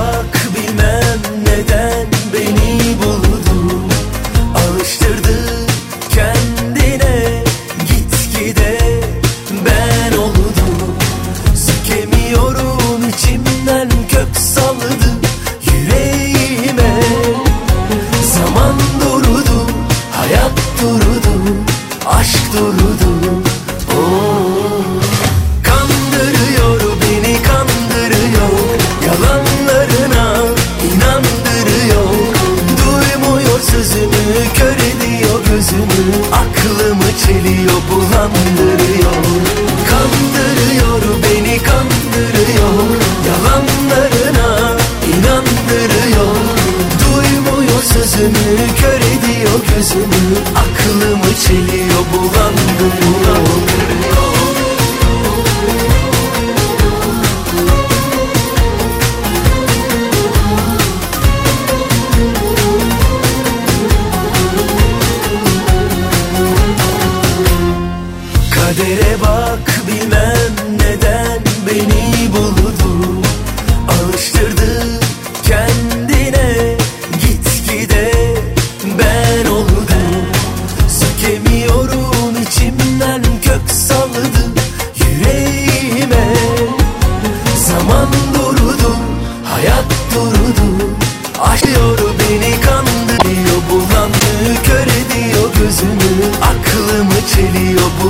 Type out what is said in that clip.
bak, bilmem neden beni buldu. Alıştırdı kendine, gitgide ben oldum. Sökemiyorum, içimden kök salladı yüreğime. Zaman durdu, hayat durdu, aşk durdu. Kandırıyor beni, kandırıyor, yalanlarına inandırıyor. Duymuyor sözümü, kör ediyor gözümü, aklımı çeliyor, bulandırıyor. Kandırıyor beni, kandırıyor, yalanlarına inandırıyor. Duymuyor sözümü, kör ediyor gözümü, aklımı çeliyor, bulandırıyor. Kadere bak, bilmem neden beni buldu. Alıştırdı kendine, gitgide ben oldum. Sökemiyorum, içimden kök salladı yüreğime. Zaman durdu, hayat durdu, aşıyor beni, kandırıyor, bulandı, kör ediyor gözümü, aklımı çeliyor.